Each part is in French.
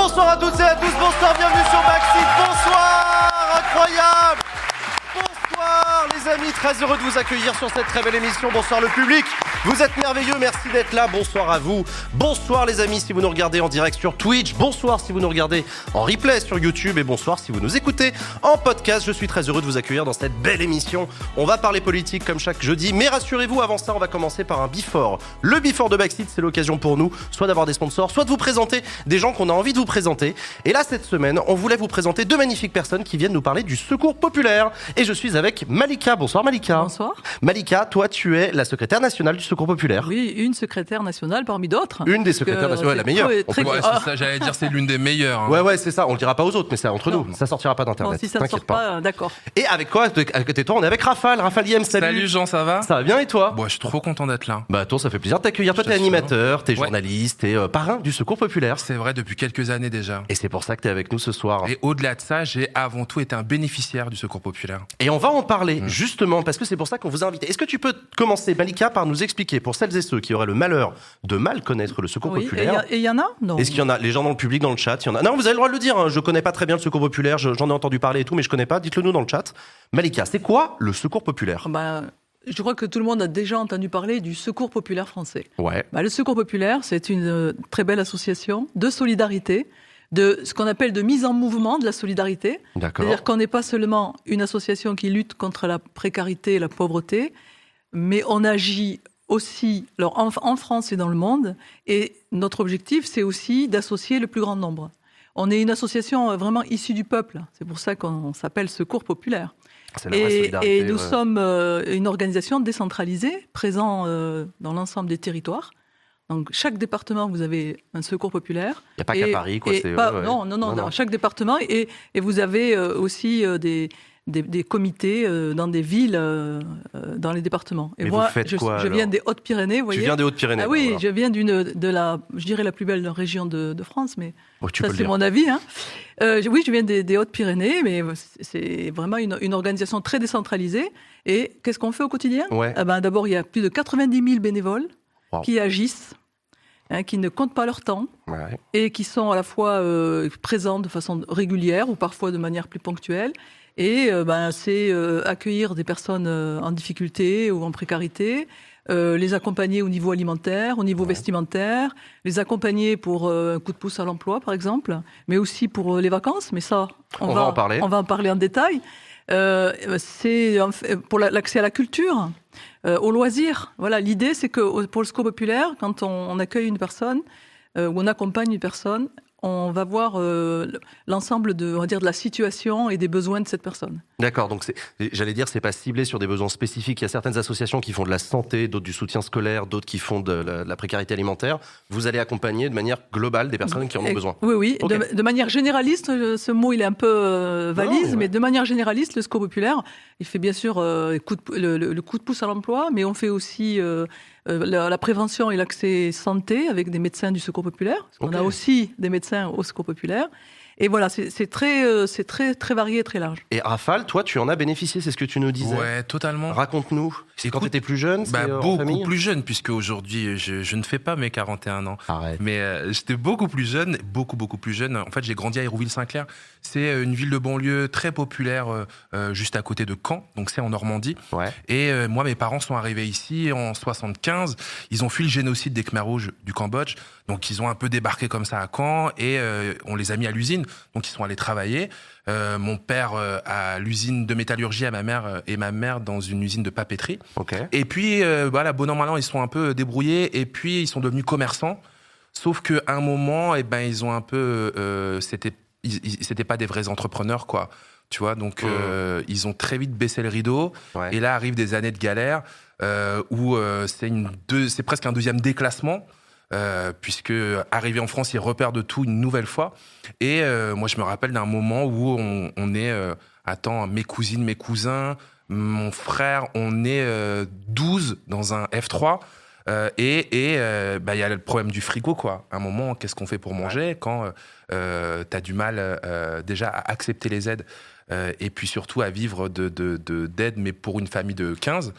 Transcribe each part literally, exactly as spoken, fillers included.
Bonsoir à toutes et à tous, bonsoir, bienvenue sur Backseat, bonsoir, incroyable. Bonsoir les amis, très heureux de vous accueillir sur cette très belle émission, bonsoir le public, vous êtes merveilleux, merci d'être là, bonsoir à vous, bonsoir les amis si vous nous regardez en direct sur Twitch, bonsoir si vous nous regardez en replay sur YouTube et bonsoir si vous nous écoutez en podcast, je suis très heureux de vous accueillir dans cette belle émission, on va parler politique comme chaque jeudi, mais rassurez-vous, avant ça on va commencer par un before, le before de Backseat c'est l'occasion pour nous, soit d'avoir des sponsors, soit de vous présenter des gens qu'on a envie de vous présenter, et là cette semaine on voulait vous présenter deux magnifiques personnes qui viennent nous parler du secours populaire, et je suis avec Malika, bonsoir Malika. Bonsoir. Malika, toi tu es la secrétaire nationale du Secours Populaire. Oui, une secrétaire nationale parmi d'autres. Une des secrétaires nationales, la meilleure. Très, très... Ouais, c'est ça, j'allais dire, c'est l'une des meilleures. Hein. Ouais, ouais, c'est ça, on le dira pas aux autres, mais c'est entre non. nous, ça sortira pas d'internet. Bon, si ça ne sort pas, pas. d'accord. Et avec quoi, à côté de toi, on est avec Rafale, Rafale Yem, salut. Salut Jean, ça va? Ça va bien et toi? Bon, je suis trop content d'être là. Bah toi, ça fait plaisir de t'accueillir, toi t'es animateur, t'es journaliste, t'es euh, parrain du Secours Populaire. C'est vrai, depuis quelques années déjà. Et c'est pour ça que t'es avec nous ce soir. Et au-delà de ça, j'ai avant tout été un bénéficiaire du Secours Populaire. Et on va en parler, mmh. justement, parce que c'est pour ça qu'on vous a invité. Est-ce que tu peux commencer, Malika, par nous expliquer, pour celles et ceux qui auraient le malheur de mal connaître le Secours oui, Populaire. Et il y, y en a? Non. Est-ce qu'il y en a? Les gens dans le public, dans le chat, il y en a. Non, vous avez le droit de le dire, hein, je connais pas très bien le Secours Populaire, je, j'en ai entendu parler et tout, mais je connais pas, dites-le nous dans le chat. Malika, c'est quoi le Secours Populaire? bah, Je crois que tout le monde a déjà entendu parler du Secours Populaire français. Ouais. Bah, le Secours Populaire, c'est une euh, très belle association de solidarité, de ce qu'on appelle de mise en mouvement de la solidarité. D'accord. C'est-à-dire qu'on n'est pas seulement une association qui lutte contre la précarité et la pauvreté, mais on agit aussi alors en, en France et dans le monde. Et notre objectif, c'est aussi d'associer le plus grand nombre. On est une association vraiment issue du peuple. C'est pour ça qu'on s'appelle Secours Populaire. C'est la vraie solidarité, et nous ouais. sommes euh, une organisation décentralisée, présente euh, dans l'ensemble des territoires. Donc, chaque département, vous avez un secours populaire. Il n'y a pas qu'à Paris, quoi. C'est, pas, ouais, ouais. Non, non, non, non, dans non. chaque département. Et, et vous avez euh, aussi euh, des, des, des comités euh, dans des villes, euh, dans les départements. Et Mais moi, vous faites je, quoi, je viens alors des Hautes-Pyrénées, vous voyez. Tu viens des Hautes-Pyrénées. Ah oui, voilà. je viens d'une, de la, je dirais, la plus belle région de, de France, mais oh, tu ça, peux c'est mon avis. Hein. Euh, oui, je viens des, des Hautes-Pyrénées, mais c'est vraiment une, une organisation très décentralisée. Et qu'est-ce qu'on fait au quotidien? Ouais. Eh ben, d'abord, il y a plus de quatre-vingt-dix mille bénévoles wow. qui agissent, hein, qui ne comptent pas leur temps ouais. et qui sont à la fois euh, présents de façon régulière ou parfois de manière plus ponctuelle. Et euh, ben, c'est euh, accueillir des personnes euh, en difficulté ou en précarité, euh, les accompagner au niveau alimentaire, au niveau ouais. vestimentaire, les accompagner pour euh, un coup de pouce à l'emploi, par exemple, mais aussi pour euh, les vacances. Mais ça, on, on va, va en parler. On va en parler en détail. Euh, c'est pour l'accès à la culture, euh, aux loisirs. Voilà, l'idée, c'est que pour le Secours Populaire, quand on, on accueille une personne euh, ou on accompagne une personne, on va voir euh, l'ensemble de, on va dire, de la situation et des besoins de cette personne. D'accord, donc c'est, j'allais dire, c'est pas ciblé sur des besoins spécifiques. Il y a certaines associations qui font de la santé, d'autres du soutien scolaire, d'autres qui font de la, de la précarité alimentaire. Vous allez accompagner de manière globale des personnes qui en ont et, besoin. Oui, oui. Okay. De, de manière généraliste, ce mot il est un peu euh, valise, non, mais, ouais. mais de manière généraliste, le Secours Populaire, il fait bien sûr euh, coup de, le, le, le coup de pouce à l'emploi, mais on fait aussi euh, euh, la, la prévention et l'accès santé avec des médecins du Secours Populaire. Parce okay. On a aussi des médecins au Secours Populaire. Et voilà, c'est, c'est, très, euh, c'est très, très varié et très large. Et Rafale, toi, tu en as bénéficié, c'est ce que tu nous disais. Ouais, totalement. Raconte-nous. C'est quand tu étais plus jeune, bah, c'est euh, beaucoup en famille plus jeune, puisque aujourd'hui, je, je ne fais pas mes quarante et un ans. Arrête. Mais euh, j'étais beaucoup plus jeune, beaucoup, beaucoup plus jeune. En fait, j'ai grandi à Hérouville-Saint-Clair. C'est une ville de banlieue très populaire, euh, juste à côté de Caen. Donc, c'est en Normandie. Ouais. Et euh, moi, mes parents sont arrivés ici en soixante-quinze. Ils ont fui le génocide des Khmers rouges du Cambodge. Donc, ils ont un peu débarqué comme ça à Caen et euh, on les a mis à l'usine. Donc, ils sont allés travailler. Euh, mon père euh, à l'usine de métallurgie à ma mère euh, et ma mère dans une usine de papeterie. Okay. Et puis, euh, voilà, bon an, mal an, ils sont un peu débrouillés et puis ils sont devenus commerçants. Sauf qu'à un moment, eh ben, ils ont un peu... Euh, c'était, ils, ils, c'était pas des vrais entrepreneurs, quoi. Tu vois, donc mmh. euh, ils ont très vite baissé le rideau. Ouais. Et là arrivent des années de galère euh, où euh, c'est, une deux, c'est presque un deuxième déclassement. Euh, puisque arrivé en France, ils repèrent de tout une nouvelle fois. Et euh, moi, je me rappelle d'un moment où on, on est, euh, attends, mes cousines, mes cousins, mon frère, on est euh, douze dans un F trois. Euh, et et euh, bah, y a le problème du frigo, quoi. À un moment, qu'est-ce qu'on fait pour manger ouais. quand euh, t'as du mal euh, déjà à accepter les aides euh, et puis surtout à vivre de, de, de, d'aide, mais pour une famille de quinze.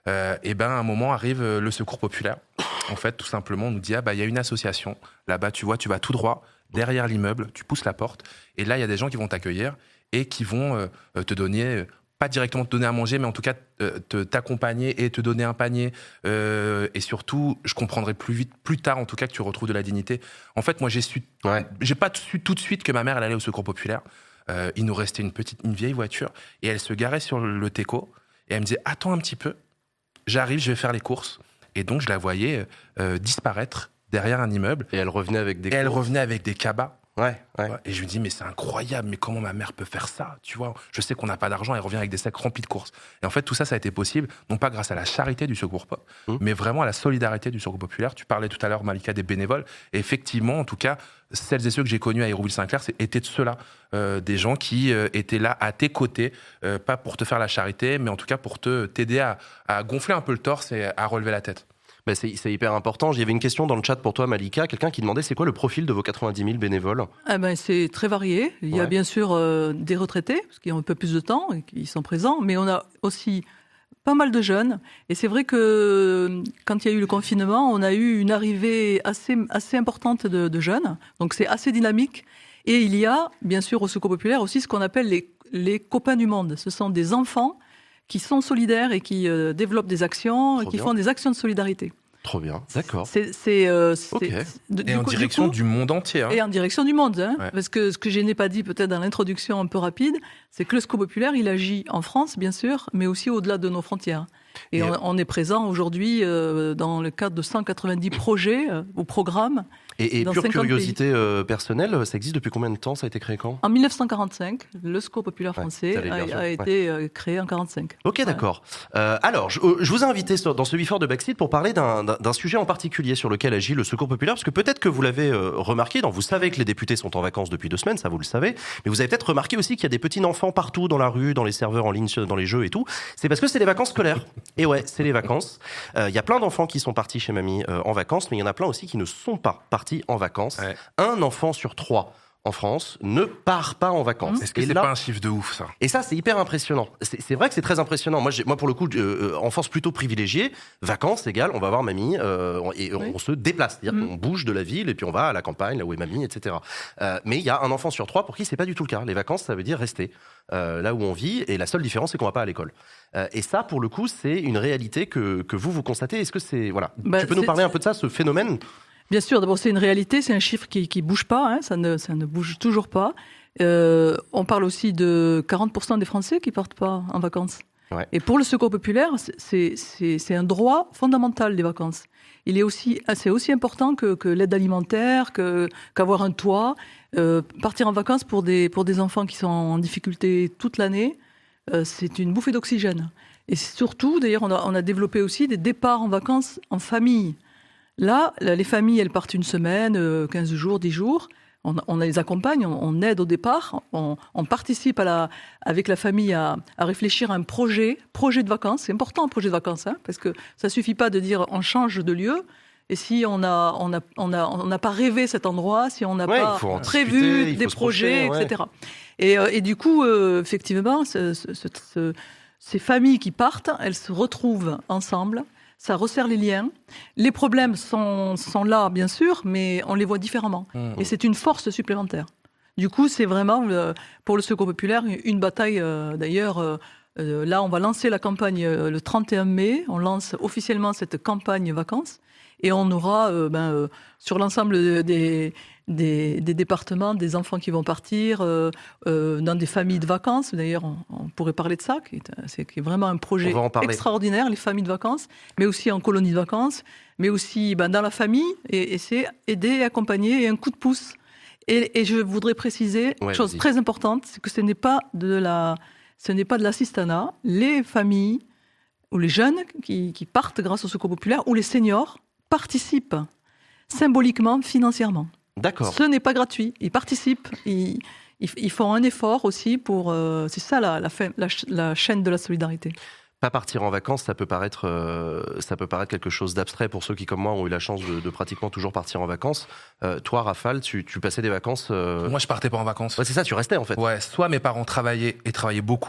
Euh, et ben, à un moment arrive le Secours populaire. En fait, tout simplement, on nous dit, ah bah, il y a une association. Là-bas, tu vois, tu vas tout droit, derrière l'immeuble, tu pousses la porte. Et là, il y a des gens qui vont t'accueillir et qui vont euh, te donner, euh, pas directement te donner à manger, mais en tout cas, euh, te, t'accompagner et te donner un panier. Euh, et surtout, je comprendrai plus vite, plus tard, en tout cas, que tu retrouves de la dignité. En fait, moi, j'ai su, Ouais. j'ai pas su tout de suite que ma mère, elle allait au Secours populaire. Euh, il nous restait une petite, une vieille voiture et elle se garait sur le Téco et elle me disait, attends un petit peu. J'arrive, je vais faire les courses. Et donc, je la voyais euh, disparaître derrière un immeuble. Et elle revenait avec des... Et elle revenait avec des cabas. Ouais, ouais. Et je me dis, mais c'est incroyable, mais comment ma mère peut faire ça, tu vois? Je sais qu'on n'a pas d'argent, elle revient avec des sacs remplis de courses. Et en fait, tout ça, ça a été possible, non pas grâce à la charité du Secours Pop, mmh. mais vraiment à la solidarité du Secours populaire. Tu parlais tout à l'heure, Malika, des bénévoles. Et effectivement, en tout cas, celles et ceux que j'ai connus à Hérouville-Saint-Clair, étaient de ceux-là. Euh, des gens qui euh, étaient là à tes côtés, euh, pas pour te faire la charité, mais en tout cas pour te, t'aider à, à gonfler un peu le torse et à relever la tête. Ben c'est, c'est hyper important. Il y avait une question dans le chat pour toi, Malika. Quelqu'un qui demandait c'est quoi le profil de vos quatre-vingt-dix mille bénévoles? Ah ben, c'est très varié. Il y a Ouais. bien sûr euh, des retraités, parce qu'ils ont un peu plus de temps et qui sont présents, mais on a aussi pas mal de jeunes. Et c'est vrai que quand il y a eu le confinement, on a eu une arrivée assez, assez importante de, de jeunes. Donc c'est assez dynamique. Et il y a, bien sûr, au Secours populaire aussi ce qu'on appelle les, les copains du monde. Ce sont des enfants qui sont solidaires et qui euh, développent des actions, Trop qui bien. font des actions de solidarité. Trop bien, d'accord. C'est, c'est, euh, c'est, Ok. de- Et en coup- direction coup- du monde entier. Hein. Et en direction du monde. Hein, Ouais. Parce que ce que je n'ai pas dit peut-être dans l'introduction un peu rapide, c'est que le Secours populaire, il agit en France, bien sûr, mais aussi au-delà de nos frontières. Et, Et on, on est présent aujourd'hui euh, dans le cadre de cent quatre-vingt-dix projets euh, ou programmes. Et, et Dans pure cinquante curiosité euh, personnelle, ça existe depuis combien de temps? Ça a été créé quand? En mille neuf cent quarante-cinq, le Secours populaire Ouais, français t'allais a, dire ça, a ouais. été euh, créé en quarante-cinq. Ok, Ouais. d'accord. Euh, alors, je, je vous ai invité sur- dans ce Before de Backseat pour parler d'un, d'un, d'un sujet en particulier sur lequel agit le Secours populaire, parce que peut-être que vous l'avez euh, remarqué, donc vous savez que les députés sont en vacances depuis deux semaines, ça vous le savez, mais vous avez peut-être remarqué aussi qu'il y a des petits enfants partout dans la rue, dans les serveurs en ligne, dans les jeux et tout. C'est parce que c'est les vacances scolaires. Et ouais, c'est les vacances. Euh, Il y a plein d'enfants qui sont partis chez mamie euh, en vacances, mais il y en a plein aussi qui ne sont pas partis en vacances. Ouais. Un enfant sur trois en France ne part pas en vacances. Est-ce que Et c'est là- pas un chiffre de ouf, ça? Et ça, c'est hyper impressionnant. C'est, c'est vrai que c'est très impressionnant. Moi, j'ai, moi pour le coup, euh, enfance plutôt privilégiée, vacances égale, on va voir mamie euh, on- et Oui. on se déplace. C'est-à-dire Mhm. qu'on bouge de la ville et puis on va à la campagne, là où est mamie, et cetera. Euh, mais il y a un enfant sur trois pour qui c'est pas du tout le cas. Les vacances, ça veut dire rester euh, là où on vit et la seule différence, c'est qu'on va pas à l'école. Euh, et ça, pour le coup, c'est une réalité que, que vous, vous constatez. Est-ce que c'est... Voilà. Bah, tu peux nous c'est- parler un peu de ça, ce phénomène? Bien sûr, d'abord c'est une réalité, c'est un chiffre qui qui bouge pas, hein, ça ne ça ne bouge toujours pas. Euh, on parle aussi de quarante pour cent des Français qui partent pas en vacances. Ouais. Et pour le Secours populaire, c'est c'est c'est un droit fondamental les vacances. Il est aussi c'est aussi important que que l'aide alimentaire, que qu'avoir un toit. Euh, partir en vacances pour des pour des enfants qui sont en difficulté toute l'année, euh, c'est une bouffée d'oxygène. Et surtout, d'ailleurs, on a on a développé aussi des départs en vacances en famille. Là, là, les familles, elles partent une semaine, euh, quinze jours, dix jours. On, on les accompagne, on, on aide au départ, on, on participe à la, avec la famille à, à réfléchir à un projet, projet de vacances. C'est important un projet de vacances, hein, parce que ça suffit pas de dire on change de lieu. Et si on a, on a, on a, on n'a pas rêvé cet endroit, si on n'a Ouais, pas il faut en prévu discuter, il des faut se projeter, projets, ouais. et cetera. Et, euh, et du coup, euh, effectivement, ce, ce, ce, ce, ces familles qui partent, elles se retrouvent ensemble. Ça resserre les liens. Les problèmes sont, sont là, bien sûr, mais on les voit différemment. Mmh. Et c'est une force supplémentaire. Du coup, c'est vraiment, le, pour le Secours populaire, une bataille. Euh, d'ailleurs, euh, euh, là, on va lancer la campagne euh, le trente et un mai. On lance officiellement cette campagne vacances. Et on aura, euh, ben, euh, sur l'ensemble des, des, des départements, des enfants qui vont partir, euh, euh, dans des familles de vacances. D'ailleurs, on, on pourrait parler de ça, qui est, c'est, qui est vraiment un projet On va en parler. extraordinaire, les familles de vacances, mais aussi en colonie de vacances, mais aussi ben, dans la famille. Et, et c'est aider, accompagner et un coup de pouce. Et, et je voudrais préciser, Ouais, chose vas-y. très importante, c'est que ce n'est pas de la, ce n'est pas de l'assistanat. Les familles ou les jeunes qui, qui partent grâce au Secours populaire ou les seniors participent symboliquement, financièrement. D'accord. Ce n'est pas gratuit. Ils participent, ils, ils, ils font un effort aussi pour... Euh, c'est ça la, la, fin- la, ch- la chaîne de la solidarité. Pas partir en vacances, ça peut paraître, euh, ça peut paraître quelque chose d'abstrait pour ceux qui, comme moi, ont eu la chance de, de pratiquement toujours partir en vacances. Euh, toi, Rafale, tu, tu passais des vacances. euh, Moi, je partais pas en vacances. Ouais, c'est ça, tu restais en fait. Ouais, soit mes parents travaillaient et travaillaient beaucoup,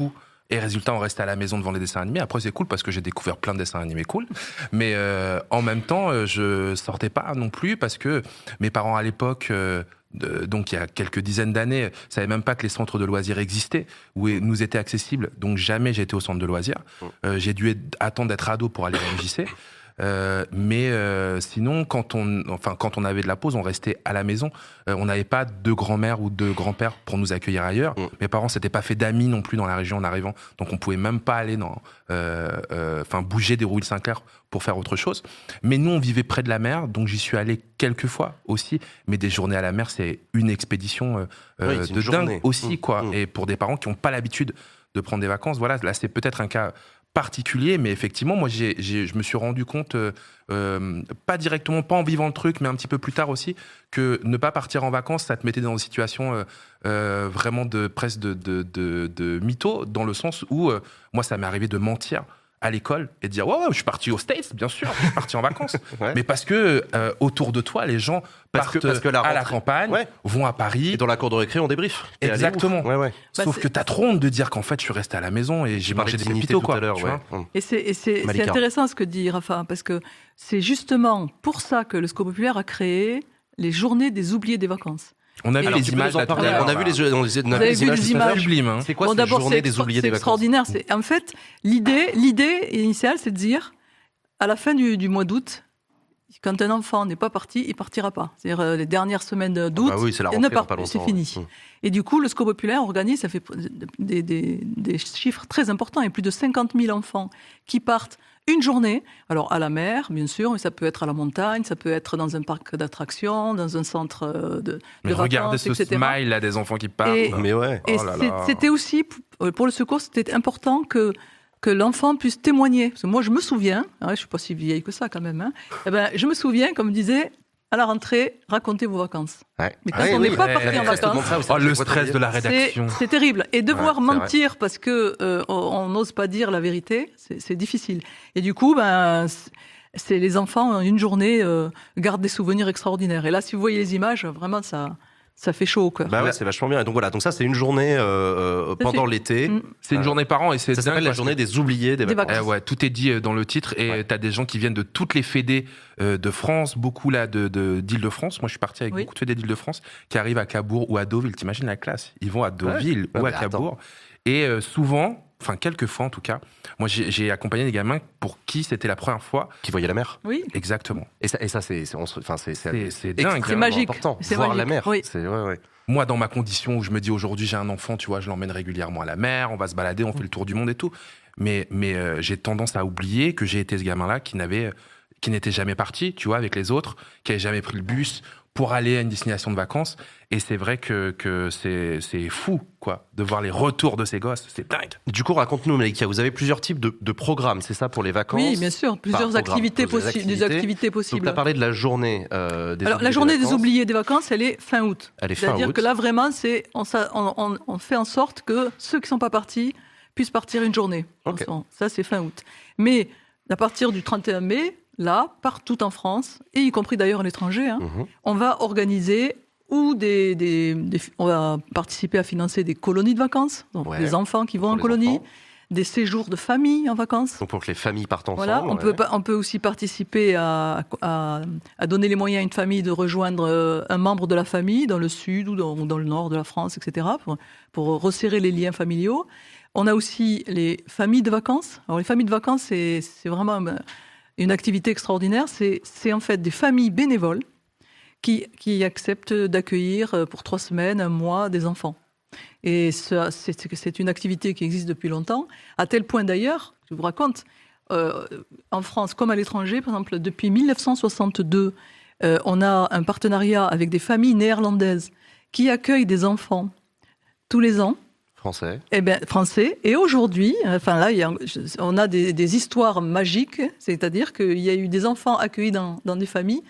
Et résultat, on restait à la maison devant les dessins animés. Après, c'est cool parce que j'ai découvert plein de dessins animés cool. Mais euh, en même temps, euh, je sortais pas non plus parce que mes parents à l'époque, euh, de, donc il y a quelques dizaines d'années, savaient même pas que les centres de loisirs existaient ou nous étaient accessibles. Donc jamais j'ai été au centre de loisirs. Euh, j'ai dû être, attendre d'être ado pour aller à M J C. Euh, mais euh, sinon, quand on, enfin, quand on avait de la pause, on restait à la maison. Euh, on n'avait pas de grand-mère ou de grand-père pour nous accueillir ailleurs. Mmh. Mes parents s'étaient pas fait d'amis non plus dans la région en arrivant, donc on pouvait même pas aller dans, euh, euh, enfin, bouger des Rouilles Saint-Clair pour faire autre chose. Mais nous, on vivait près de la mer, donc j'y suis allé quelques fois aussi. Mais des journées à la mer, c'est une expédition euh, oui, de dingue journée. aussi, mmh. quoi. Mmh. Et pour des parents qui n'ont pas l'habitude de prendre des vacances, voilà, là, c'est peut-être un cas particulier, mais effectivement, moi, j'ai, j'ai, je me suis rendu compte, euh, euh, pas directement, pas en vivant le truc, mais un petit peu plus tard aussi, que ne pas partir en vacances, ça te mettait dans une situation euh, euh, vraiment de presque de, de, de, de mytho, dans le sens où, euh, moi, ça m'est arrivé de mentir à l'école et de dire ouais, ouais je suis parti aux States, bien sûr, je suis parti en vacances, ouais. mais parce que euh, autour de toi, les gens parce partent que, parce que la rentrée, à la campagne, ouais. vont à Paris. Et dans la cour de récré, on débrief. Exactement. Ouais, ouais. Sauf bah, que t'as trop honte de dire qu'en fait, je suis resté à la maison et j'ai mangé des pépitos, quoi. Tout à l'heure, ouais. Et c'est, et c'est, c'est intéressant ce que dit Rafa, parce que c'est justement pour ça que le Secours populaire a créé les journées des oubliés des vacances. On a vu Alors, les images. Là, parler, on a vu les, on a on a vu les images sublimes. Hein. C'est quoi bon, cette journée des oubliés des vacances ? C'est extraordinaire. C'est, en fait, l'idée, l'idée initiale, c'est de dire, à la fin du, du mois d'août, quand un enfant n'est pas parti, il partira pas. C'est-à-dire les dernières semaines d'août, ah bah oui, c'est, la rentrée, il ne part pas plus, c'est fini. Ouais. Et du coup, le Secours populaire organise, ça fait des, des, des chiffres très importants. Il y a plus de cinquante mille enfants qui partent une journée, alors à la mer, bien sûr, mais ça peut être à la montagne, ça peut être dans un parc d'attractions, dans un centre de, de mais vacances, regardez ce et cetera. smile là des enfants qui partent. Et, mais ouais. Et oh là c'est, là. c'était aussi, pour le secours, c'était important que, que l'enfant puisse témoigner. Parce que moi, je me souviens, hein, je ne suis pas si vieille que ça quand même, hein, eh ben, je me souviens, comme disait, à la rentrée, racontez vos vacances. Ouais. Mais quand ouais, on n'est oui, pas ouais, parti ouais, en vacances, oh, le stress de la rédaction. C'est, c'est terrible. Et devoir ouais, mentir vrai. parce que euh, on n'ose pas dire la vérité, c'est, c'est difficile. Et du coup, ben, c'est les enfants en une journée euh, gardent des souvenirs extraordinaires. Et là, si vous voyez les images, vraiment ça. Ça fait chaud au cœur. Bah ouais, c'est vachement bien. Et donc voilà, donc ça c'est une journée euh, pendant l'été. Mmh. C'est une journée par an et c'est ça s'appelle la journée des oubliés des, des vacances. vacances. Eh ouais, tout est dit dans le titre et ouais. t'as des gens qui viennent de toutes les fédés euh, de France, beaucoup là de, de d'Île-de-France. Moi, je suis parti avec oui. beaucoup de fédés d'Île-de-France qui arrivent à Cabourg ou à Deauville. T'imagines la classe ? Ils vont à Deauville ouais. ou ouais, à Cabourg. Attends. Et euh, souvent, enfin quelques fois en tout cas, moi j'ai, j'ai accompagné des gamins pour qui c'était la première fois qui voyaient la mer. Oui, exactement. Et ça, et ça c'est, c'est, on se, enfin c'est, c'est, c'est, c'est dingue, c'est magique, important. C'est voir magique. la mer. Oui. C'est ouais ouais. Moi, dans ma condition où je me dis aujourd'hui j'ai un enfant, tu vois, je l'emmène régulièrement à la mer, on va se balader, on fait le tour du monde et tout. Mais mais euh, j'ai tendance à oublier que j'ai été ce gamin-là qui n'avait, qui n'était jamais parti, tu vois, avec les autres, qui avait jamais pris le bus pour aller à une destination de vacances. Et c'est vrai que, que c'est, c'est fou, quoi, de voir les retours de ces gosses. C'est dingue. Du coup, raconte-nous, Malika, vous avez plusieurs types de, de programmes, c'est ça, pour les vacances ? Oui, bien sûr, plusieurs activités, possi- activités. Des activités possibles. Donc, tu as parlé de la journée euh, des Alors, oubliés la journée des, des oubliés des vacances, elle est fin août. Elle est fin C'est-à-dire août. que là, vraiment, c'est, on, on, on fait en sorte que ceux qui ne sont pas partis puissent partir une journée. Okay. Ça, c'est fin août. Mais à partir du trente et un mai, là, partout en France, et y compris d'ailleurs à l'étranger, hein, mmh. on va organiser ou des, des, des, on va participer à financer des colonies de vacances, donc ouais, des enfants qui vont en colonie, enfants. Des séjours de famille en vacances. Donc pour que les familles partent ensemble. Voilà, on, ouais. peut, on peut aussi participer à, à, à donner les moyens à une famille de rejoindre un membre de la famille dans le sud ou dans, dans le nord de la France, et cetera, pour, pour resserrer les liens familiaux. On a aussi les familles de vacances. Alors les familles de vacances, c'est, c'est vraiment une activité extraordinaire. C'est, c'est en fait des familles bénévoles qui, qui acceptent d'accueillir pour trois semaines, un mois, des enfants. Et ça, c'est, c'est une activité qui existe depuis longtemps, à tel point d'ailleurs, je vous raconte, euh, en France comme à l'étranger, par exemple, depuis dix-neuf cent soixante-deux, euh, on a un partenariat avec des familles néerlandaises qui accueillent des enfants tous les ans. Français. Eh bien, français. Et aujourd'hui, enfin là, il y a, on a des, des histoires magiques, c'est-à-dire qu'il y a eu des enfants accueillis dans, dans des familles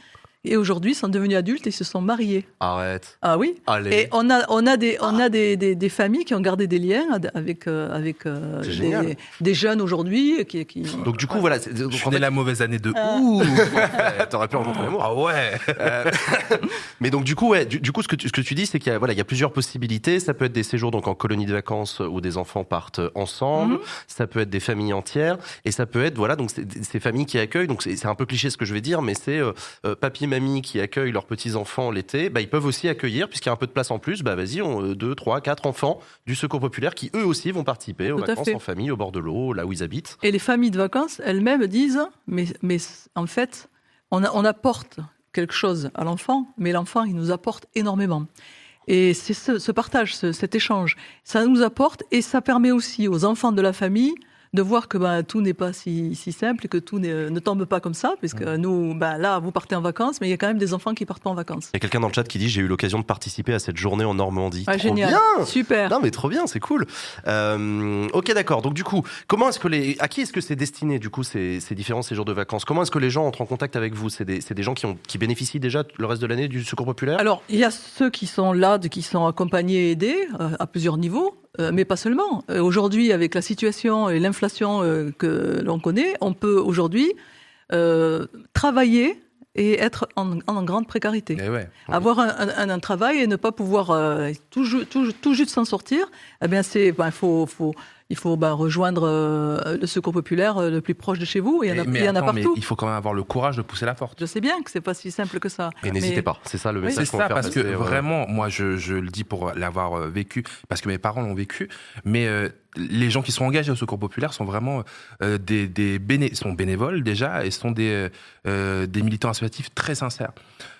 et aujourd'hui sont devenus adultes et se sont mariés. Arrête. Ah oui. Allez. Et on a, on a, des, on a des, des, des familles qui ont gardé des liens avec, euh, avec euh, des, des jeunes aujourd'hui. Qui, qui... Donc du coup, voilà. C'est, Je donc, suis en né fait, la mauvaise année de Ah. ouh. t'aurais pu rencontrer l'amour. Ah ouais. Euh, mais donc du coup, ouais, du, du coup, ce que tu, ce que tu dis, c'est qu'il y a, voilà, il y a plusieurs possibilités. Ça peut être des séjours donc en colonie de vacances où des enfants partent ensemble. Mm-hmm. Ça peut être des familles entières, et ça peut être voilà donc c'est, ces familles qui accueillent. Donc c'est, c'est un peu cliché ce que je vais dire, mais c'est euh, euh, papy, mamie qui accueillent leurs petits enfants l'été. Bah ils peuvent aussi accueillir, puisqu'il y a un peu de place en plus. Bah vas-y, on, euh, deux, trois, quatre enfants du Secours populaire qui eux aussi vont participer aux Tout à vacances fait. en famille, au bord de l'eau, là où ils habitent. Et les familles de vacances elles-mêmes disent, mais, mais en fait, on, a, on apporte quelque chose à l'enfant, mais l'enfant, il nous apporte énormément. Et c'est ce, ce partage, ce, cet échange, ça nous apporte et ça permet aussi aux enfants de la famille de voir que ben, tout n'est pas si, si simple et que tout ne tombe pas comme ça, puisque mmh. nous, ben, là, vous partez en vacances, mais il y a quand même des enfants qui partent pas en vacances. Il y a quelqu'un dans le chat qui dit « J'ai eu l'occasion de participer à cette journée en Normandie. Ah, » Trop génial, bien. Super. Non mais trop bien, c'est cool. Euh, ok, d'accord. Donc du coup, comment est-ce que les, à qui est-ce que c'est destiné du coup ces, ces différents séjours de vacances? Comment est-ce que les gens entrent en contact avec vous? C'est des, c'est des gens qui, ont, qui bénéficient déjà le reste de l'année du Secours populaire? Alors, il y a ceux qui sont là, qui sont accompagnés et aidés euh, à plusieurs niveaux. Euh, mais pas seulement. Euh, aujourd'hui, avec la situation et l'inflation euh, que l'on connaît, on peut aujourd'hui euh, travailler et être en, en grande précarité. Et ouais. Avoir un, un, un travail et ne pas pouvoir euh, tout, tout, tout juste s'en sortir, eh bien c'est, ben, faut, faut, il faut ben, rejoindre euh, le Secours populaire euh, le plus proche de chez vous. Il y en a, mais il y en a attends, partout. Mais il faut quand même avoir le courage de pousser la porte. Je sais bien que c'est pas si simple que ça. Et n'hésitez mais... pas, c'est ça le oui. message C'est qu'on ça, va faire parce passer, que ouais. vraiment, moi je, je le dis pour l'avoir vécu, parce que mes parents l'ont vécu, mais euh, les gens qui sont engagés au Secours populaire sont vraiment euh, des, des béné- sont bénévoles déjà et sont des, euh, des militants associatifs très sincères.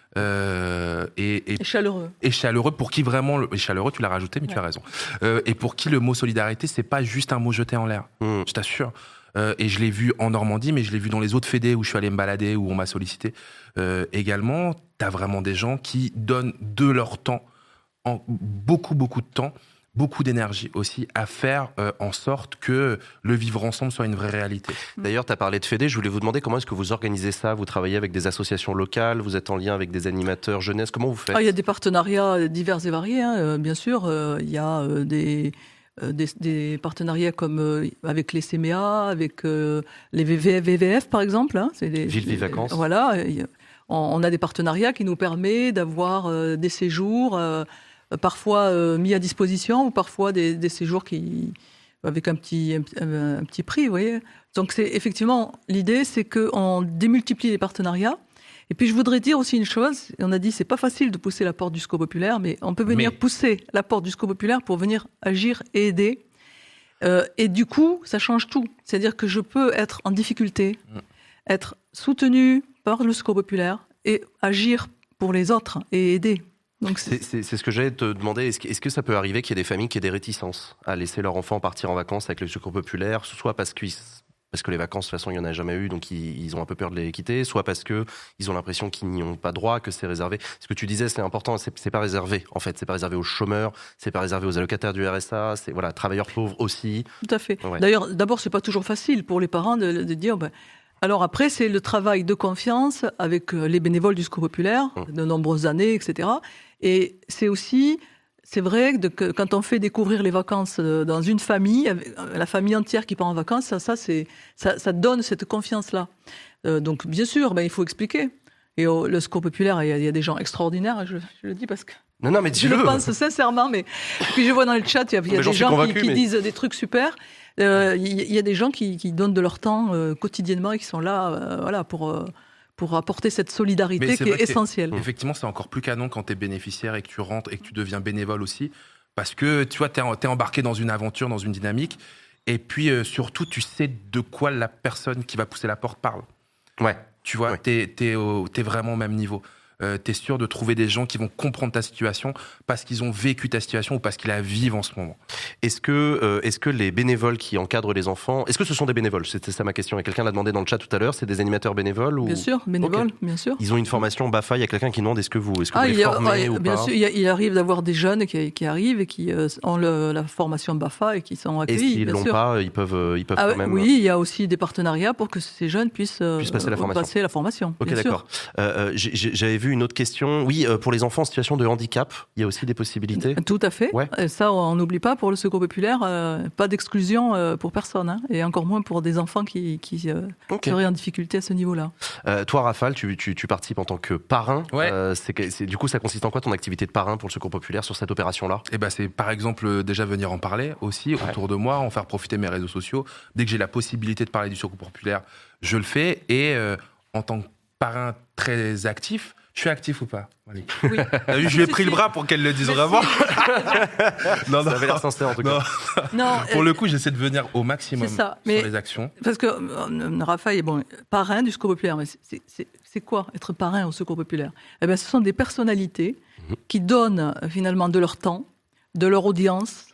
Euh, et, et, et chaleureux. Et chaleureux pour qui vraiment, le, et chaleureux tu l'as rajouté mais ouais. Tu as raison. Euh, et pour qui le mot solidarité c'est pas juste un mot jeté en l'air, mmh. Je t'assure. Euh, et je l'ai vu en Normandie, mais je l'ai vu dans les autres fédés où je suis allé me balader, où on m'a sollicité euh, également. T'as vraiment des gens qui donnent de leur temps, en beaucoup beaucoup de temps, beaucoup d'énergie aussi à faire euh, en sorte que le vivre ensemble soit une vraie réalité. D'ailleurs, tu as parlé de fédé, je voulais vous demander comment est-ce que vous organisez ça? Vous travaillez avec des associations locales, vous êtes en lien avec des animateurs jeunesse, comment vous faites? Ah, il y a des partenariats divers et variés, hein, euh, bien sûr. Euh, il y a euh, des, euh, des, des partenariats comme euh, avec les C M E A, avec euh, les V V F par exemple. Hein, c'est les, Ville Vie Vacances. Voilà, on, on a des partenariats qui nous permettent d'avoir euh, des séjours euh, parfois euh, mis à disposition ou parfois des, des séjours qui avec un petit un, un petit prix, vous voyez. Donc c'est effectivement l'idée, c'est qu'on démultiplie les partenariats. Et puis je voudrais dire aussi une chose. On a dit c'est pas facile de pousser la porte du Secours populaire, mais on peut venir mais... pousser la porte du Secours populaire pour venir agir et aider. Euh, et du coup, ça change tout. C'est-à-dire que je peux être en difficulté, mmh. être soutenu par le Secours populaire et agir pour les autres et aider. Donc c'est... C'est, c'est ce que j'allais te demander. Est-ce que, est-ce que ça peut arriver qu'il y ait des familles qui aient des réticences à laisser leur enfant partir en vacances avec le Secours populaire, soit parce qu'ils, parce que les vacances de toute façon il y en a jamais eu, donc ils, ils ont un peu peur de les quitter, soit parce que ils ont l'impression qu'ils n'y ont pas droit, que c'est réservé. Ce que tu disais, c'est important. C'est, c'est pas réservé en fait. C'est pas réservé aux chômeurs, c'est pas réservé aux allocataires du R S A. C'est voilà, travailleurs pauvres aussi. Tout à fait. Ouais. D'ailleurs, d'abord c'est pas toujours facile pour les parents de, de dire. Ben, alors après, c'est le travail de confiance avec les bénévoles du Secours populaire, de nombreuses années, et cetera. Et c'est aussi, c'est vrai que quand on fait découvrir les vacances dans une famille, la famille entière qui part en vacances, ça, ça, c'est, ça, ça donne cette confiance-là. Euh, donc bien sûr, ben, il faut expliquer. Et au, le Secours populaire, il y, a, il y a des gens extraordinaires, je, je le dis parce que... Non, non, mais je le pense sincèrement, mais puis je vois dans le chat, il y a, il y a des gens qui, qui mais... disent des trucs super. Euh, il y a des gens qui, qui donnent de leur temps euh, quotidiennement et qui sont là, euh, voilà, pour euh, pour apporter cette solidarité qui est essentielle. C'est, effectivement, c'est encore plus canon quand tu es bénéficiaire et que tu rentres et que tu deviens bénévole aussi, parce que tu vois, t'es, t'es embarqué dans une aventure, dans une dynamique, et puis euh, surtout, tu sais de quoi la personne qui va pousser la porte parle. Ouais. Tu vois, ouais. t'es, t'es, au, t'es vraiment au même niveau. euh, t'es sûr de trouver des gens qui vont comprendre ta situation parce qu'ils ont vécu ta situation ou parce qu'ils la vivent en ce moment. Est-ce que, euh, est-ce que les bénévoles qui encadrent les enfants, est-ce que ce sont des bénévoles? C'était ça ma question. Et quelqu'un l'a demandé dans le chat tout à l'heure. C'est des animateurs bénévoles ou... Bien sûr, bénévoles, okay. bien sûr. Ils ont une formation B A F A. Il y a quelqu'un qui demande est-ce que vous, est-ce que ah, vous les il y a, formez ah, ou bien pas? sûr, il, y a, il arrive d'avoir des jeunes qui, qui arrivent et qui euh, ont le, la formation B A F A et qui sont accueillis. Et s'ils l'ont sûr. pas, ils peuvent, ils peuvent ah, quand même. Oui, il y a aussi des partenariats pour que ces jeunes puissent, euh, puissent passer la formation. Passer la formation ok, d'accord. Euh, j'avais vu une autre question. Oui, euh, pour les enfants en situation de handicap, il y a aussi des possibilités. Tout à fait. Ouais. Ça, on n'oublie pas pour le Secours populaire, euh, pas d'exclusion euh, pour personne, hein, et encore moins pour des enfants qui, qui euh, okay. seraient en difficulté à ce niveau-là. Euh, toi, Rafale, tu, tu, tu participes en tant que parrain. Ouais. Euh, c'est, c'est, du coup, ça consiste en quoi ton activité de parrain pour le Secours populaire sur cette opération-là? Eh ben, c'est par exemple déjà venir en parler aussi ouais. autour de moi, en faire profiter mes réseaux sociaux. Dès que j'ai la possibilité de parler du Secours populaire, je le fais. Et euh, en tant que parrain très actif, je suis actif ou pas? Allez. Oui. Je lui ai pris le bras pour qu'elle le dise vraiment. non, non, ça avait l'air sincère en tout cas. Non. Non, pour euh, le coup, j'essaie de venir au maximum ça, sur les actions. Parce que euh, Raphaël est bon, parrain du Secours populaire, mais c'est, c'est, c'est quoi être parrain au Secours populaire? Eh bien, ce sont des personnalités mmh. qui donnent finalement de leur temps, de leur audience,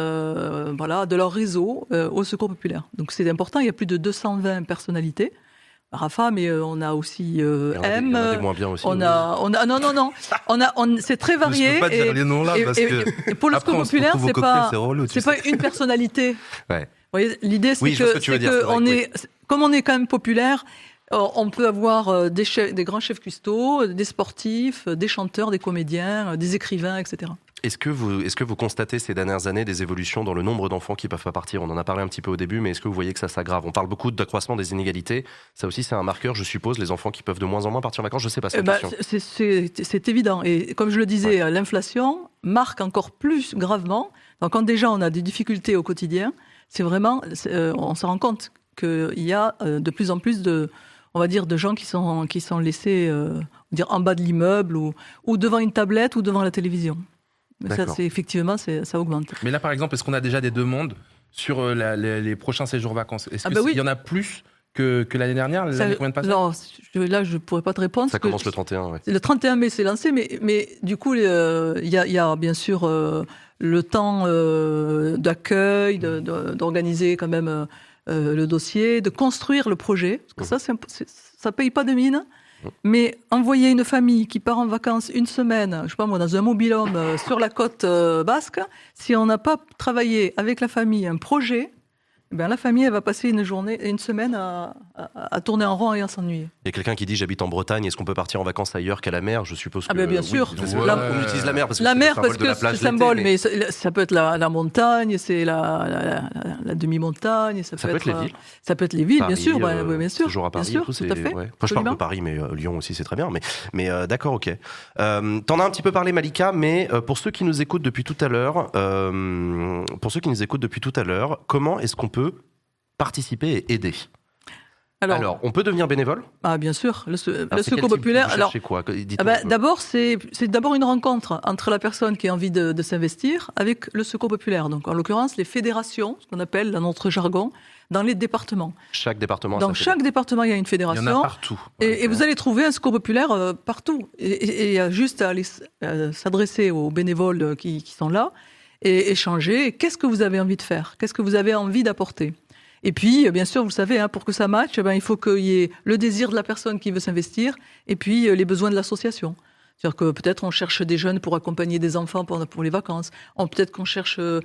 euh, voilà, de leur réseau euh, au Secours populaire. Donc c'est important, il y a plus de deux cent vingt personnalités. Rafa, mais euh, on a aussi euh, il y M. Il y en a des moins bien aussi. On oui. a, on a, non, non, non. On a, on, c'est très varié. Je peux pas et, dire les noms là et, parce et, que et pour le Secours populaire, c'est pas, c'est, relou, c'est pas une personnalité. Ouais. Vous voyez, l'idée, c'est oui, que, que, c'est dire, que c'est on que, est, oui. comme on est quand même populaire, on peut avoir des, chefs, des grands chefs cuistots, des sportifs, des chanteurs, des comédiens, des écrivains, et cetera. Est-ce que, vous, est-ce que vous constatez ces dernières années des évolutions dans le nombre d'enfants qui peuvent pas partir? On en a parlé un petit peu au début, mais est-ce que vous voyez que ça s'aggrave? On parle beaucoup d'accroissement des inégalités. Ça aussi, c'est un marqueur, je suppose, les enfants qui peuvent de moins en moins partir en vacances. Je sais pas, c'est, bah, c'est, c'est, c'est évident. Et comme je le disais, ouais. l'inflation marque encore plus gravement. Donc, quand déjà on a des difficultés au quotidien, c'est vraiment, c'est, euh, on se rend compte qu'il y a euh, de plus en plus de... on va dire, de gens qui sont, qui sont laissés euh, dire en bas de l'immeuble ou, ou devant une tablette ou devant la télévision. Ça, c'est, effectivement, c'est, ça augmente. Mais là, par exemple, est-ce qu'on a déjà des demandes sur euh, la, les, les prochains séjours vacances? Est-ce qu'il ah bah oui. y en a plus que, que l'année dernière, l'année qu'on vient de passer? Non, je, là, je ne pourrais pas te répondre. Ça commence le trente et un, oui. Le trente et un mai, c'est lancé, mais, mais du coup, il euh, y, a, y a bien sûr euh, le temps euh, d'accueil, de, de, d'organiser quand même euh, le dossier, de construire le projet. Parce que mmh. ça, c'est, c'est, ça ne paye pas de mine. Mais envoyer une famille qui part en vacances une semaine, je sais pas moi, dans un mobil-home euh, sur la côte euh, basque, si on n'a pas travaillé avec la famille un projet, ben la famille elle va passer une journée, une semaine à, à, à tourner en rond et à s'ennuyer. Il y a quelqu'un qui dit j'habite en Bretagne, est-ce qu'on peut partir en vacances ailleurs qu'à la mer? Je suppose que ah ben bien oui, sûr. Ouais. La, on utilise la mer parce que la c'est mer le parce symbole que de la plage c'est le symbole, mais, mais ça peut être la, la montagne, c'est la, la, la, la demi-montagne, ça, ça peut, peut être, être les villes. Ça peut être les villes, Paris, bien sûr, euh, ouais, bien sûr. Toujours à Paris, bien sûr, tout, tout à fait. Ouais. Enfin, je parle de Paris, mais euh, Lyon aussi c'est très bien. Mais, mais euh, d'accord, ok. Euh, t'en as un petit peu parlé, Malika, mais euh, pour ceux qui nous écoutent depuis tout à l'heure, euh, pour ceux qui nous écoutent depuis tout à l'heure, comment est-ce qu'on peut participer et aider? Alors, alors, on peut devenir bénévole? Ah, bien sûr. Le, alors, le Secours populaire. Alors, quoi ah ben, d'abord, c'est, c'est d'abord une rencontre entre la personne qui a envie de, de s'investir avec le Secours populaire. Donc, en l'occurrence, les fédérations, ce qu'on appelle dans notre jargon, dans les départements. Chaque département. Dans chaque fait. département, il y a une fédération. Il y en a partout. Et, ouais, et vous allez trouver un Secours populaire euh, partout. Et il y a juste à aller euh, s'adresser aux bénévoles qui, qui sont là et échanger. Qu'est-ce que vous avez envie de faire? Qu'est-ce que vous avez envie d'apporter? Et puis, bien sûr, vous savez, hein, pour que ça matche, eh ben, il faut qu'il y ait le désir de la personne qui veut s'investir et puis euh, les besoins de l'association. C'est-à-dire que peut-être on cherche des jeunes pour accompagner des enfants pour, pour les vacances. On, peut-être qu'on cherche euh,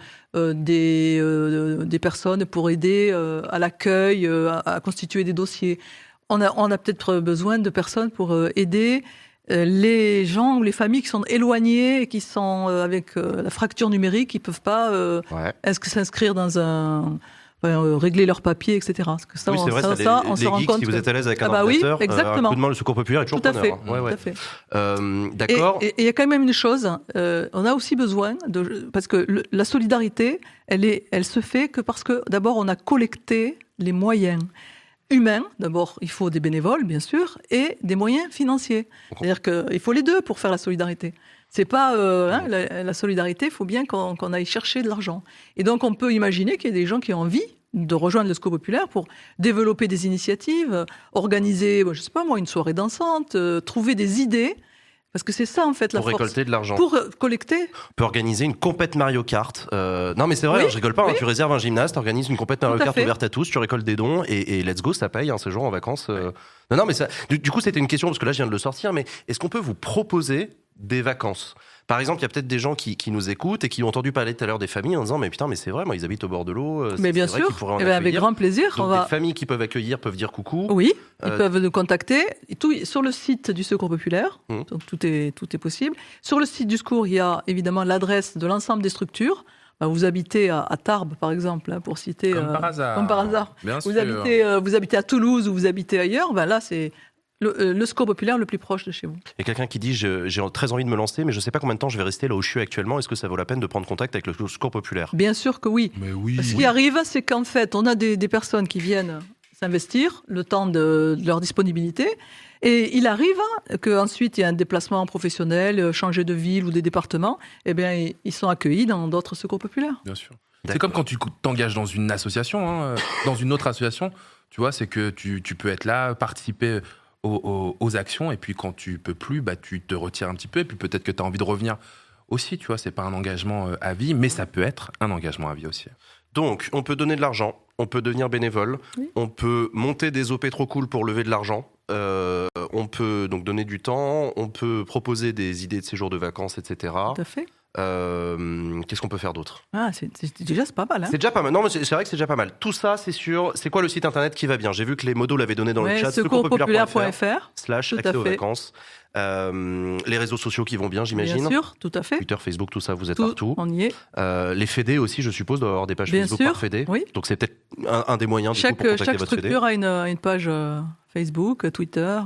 des, euh, des personnes pour aider euh, à l'accueil, euh, à, à constituer des dossiers. On a, on a peut-être besoin de personnes pour euh, aider euh, les gens ou les familles qui sont éloignées et qui sont euh, avec euh, la fracture numérique, qui ne peuvent pas euh, ouais. est-ce que s'inscrire dans un... Euh, régler leurs papiers, et cetera. Parce que ça, oui, c'est vrai, ça, ça, ça les, on les se rend geeks, compte si que... vous êtes à l'aise avec un ah bah ordinateur, oui, exactement. Euh, un coup de main, le Secours populaire est toujours tout à preneur. fait, Ouais, ouais. tout à fait. Euh, d'accord. Et il y a quand même une chose, euh, on a aussi besoin, de, parce que le, la solidarité, elle, est, elle se fait que parce que d'abord on a collecté les moyens humains. D'abord, il faut des bénévoles, bien sûr, et des moyens financiers. C'est-à-dire qu'il faut les deux pour faire la solidarité. C'est pas euh, hein, la, la solidarité, il faut bien qu'on, qu'on aille chercher de l'argent. Et donc on peut imaginer qu'il y a des gens qui ont envie de rejoindre le Secours populaire pour développer des initiatives, organiser, je sais pas moi, une soirée dansante, euh, trouver des idées Parce que c'est ça, en fait, la Pour force. récolter de l'argent. Pour euh, collecter. On peut organiser une compète Mario Kart. Euh, non, mais c'est vrai, Oui, hein, je rigole pas. oui. Hein, tu réserves un gymnase, tu organises une compète Mario Tout à Kart fait. ouverte à tous, tu récoltes des dons et, et let's go, ça paye, hein, ces jours en vacances. Euh... Non, non, mais ça, du, du coup, c'était une question parce que là, je viens de le sortir. Mais est-ce qu'on peut vous proposer des vacances ? Par exemple, il y a peut-être des gens qui, qui nous écoutent et qui ont entendu parler tout à l'heure des familles en disant mais putain, mais c'est vrai, moi, ils habitent au bord de l'eau. euh, Mais c'est, bien c'est vrai sûr, qu'ils pourraient en eh ben, avec accueillir. grand plaisir. Donc, on va... des familles qui peuvent accueillir peuvent dire coucou. Oui, ils Euh, peuvent nous contacter. Et tout, sur le site du Secours populaire, Mmh. donc tout est, tout est possible. Sur le site du Secours, il y a évidemment l'adresse de l'ensemble des structures. Ben, vous habitez à, à Tarbes, par exemple, hein, pour citer. Comme euh, par hasard. Comme par hasard. Bien Vous sûr. habitez, euh, vous habitez à Toulouse ou vous habitez ailleurs, ben là, c'est le, euh, le Secours populaire le plus proche de chez vous. Il y a quelqu'un qui dit je- j'ai très envie de me lancer, mais je sais pas combien de temps je vais rester là où je suis actuellement. Est-ce que ça vaut la peine de prendre contact avec le Secours populaire ? Bien sûr que oui. Mais oui. Ce qui arrive, c'est qu'en fait, on a des, des personnes qui viennent s'investir le temps de, de leur disponibilité. Et il arrive qu'ensuite, il y a un déplacement professionnel, euh, changer de ville ou des départements. Eh bien, ils- ils sont accueillis dans d'autres secours populaires. Bien sûr. D'accord. C'est comme quand tu t'engages dans une association, hein, dans une autre association. Tu vois, c'est que tu, tu peux être là, participer aux, aux- aux actions, et puis quand tu peux plus, bah, tu te retires un petit peu, et puis peut-être que tu as envie de revenir aussi. Tu vois, c'est pas un engagement euh, à vie, mais ça peut être un engagement à vie aussi. Donc, on peut donner de l'argent, on peut devenir bénévole, Oui. on peut monter des O P trop cool pour lever de l'argent, euh, on peut donc donner du temps, on peut proposer des idées de séjour de vacances, et cetera. Tout à fait. Euh, qu'est-ce qu'on peut faire d'autre ? Ah, c'est, c'est- déjà, c'est pas mal. Hein. C'est déjà pas mal. Non, mais c'est, c'est vrai que c'est déjà pas mal. Tout ça, c'est sur. C'est quoi le site internet qui va bien ? J'ai vu que les modos l'avaient donné dans Ouais, le chat. secourspopulaire point secourspopulaire.fr f r. slash Tout à accès aux fait. vacances. Euh, les réseaux sociaux qui vont bien, j'imagine. Bien sûr, tout à fait. Twitter, Facebook, tout ça, vous êtes Tout, partout. on y est. Euh, les fédés aussi, je suppose, doivent avoir des pages Bien Facebook sûr, par fédé. oui. Donc c'est peut-être un, un des moyens du coup, Chaque, pour contacter chaque votre fédé. structure a une, une page euh, Facebook, Twitter.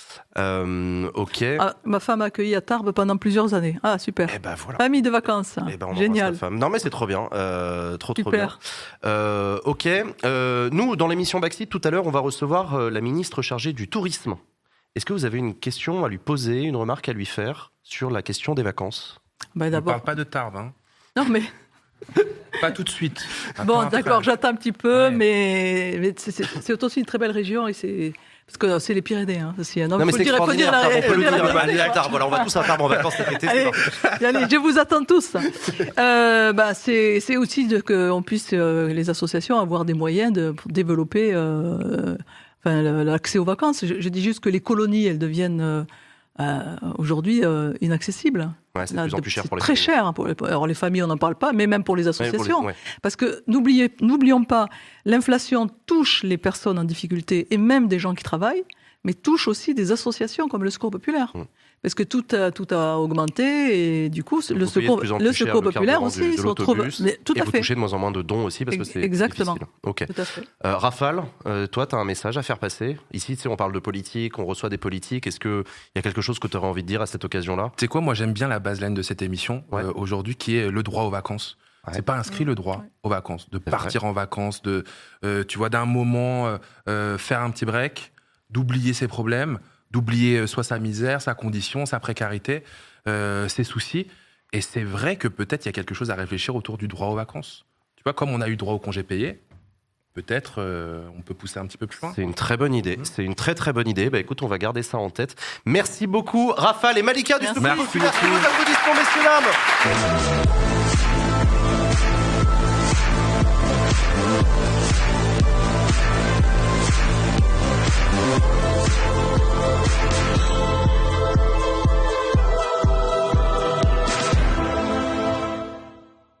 Euh, ok. Ah, ma femme a accueilli à Tarbes pendant plusieurs années. Ah, super. Eh ben voilà. Famille de vacances. Eh ben, on embrasse Génial. la femme. Non mais c'est trop bien, euh, trop trop bien. Super. Euh, ok. Euh, nous, dans l'émission Backseat, tout à l'heure, on va recevoir euh, la ministre chargée du tourisme. Est-ce que vous avez une question à lui poser, une remarque à lui faire sur la question des vacances ? Bah, On ne d'abord. parle pas de Tarbes, hein. Non, mais Pas tout de suite. Attends bon, un peu. d'accord, j'attends un petit peu, Ouais. mais, mais c'est, c'est- c'est aussi une très belle région et c'est. Parce que c'est les Pyrénées, hein, aussi. Non, Non mais faut c'est le dire, faut dire extraordinaire, la- Tarbes, on faut peut le dire la dire. vérité. Allez, à Tarbes, voilà, on va tous à Tarbes en vacances cet été. c'est Allez, parfait. allez, je vous attends tous. Euh, bah, c'est, c'est aussi de, qu'on puisse, euh, les associations, avoir des moyens de, pour développer euh, enfin, le- l'accès aux vacances. Je, je dis juste que les colonies, elles deviennent euh, euh, aujourd'hui euh, inaccessibles. Ouais, c'est de Là, plus en de- plus cher c'est pour les très familles. cher. hein, pour les, alors les familles, on n'en parle pas, mais même pour les Ouais, pour les- associations. ouais. Parce que n'oubliez, n'oublions pas, l'inflation touche les personnes en difficulté et même des gens qui travaillent, mais touche aussi des associations comme le Secours populaire. Mmh. Parce que tout a, tout a augmenté et du coup, Donc, le vous payez de secours, plus en le plus cher secours le populaire carburant aussi, du- de il se retrouve. l'autobus, Mais tout et à vous fait. touchez de moins en moins de dons aussi parce que Ex- c'est exactement. difficile. Ok. Tout à fait. Euh, Rafale, euh, toi, tu as un message à faire passer. Ici, tu sais, on parle de politique, on reçoit des politiques. Est-ce qu'il y a quelque chose que tu aurais envie de dire à cette occasion-là ? Tu sais quoi, moi j'aime bien la baseline de cette émission Ouais. euh, aujourd'hui, qui est le droit aux vacances. Ouais. C'est pas inscrit le droit Ouais. aux vacances, de C'est partir en vacances, de euh, tu vois d'un moment euh, euh, faire un petit break, d'oublier ses problèmes, d'oublier euh, soit sa misère, sa condition, sa précarité, euh, ses soucis. Et c'est vrai que peut-être il y a quelque chose à réfléchir autour du droit aux vacances. Tu vois, comme on a eu droit au congé payé, peut-être euh, on peut pousser un petit peu plus loin. C'est une très bonne idée. C'est une très très bonne idée. Bah écoute, on va garder ça en tête. Merci beaucoup, Rafale et Malika du Merci. Secours Merci populaire. beaucoup. Tous nos applaudissements, messieurs dames.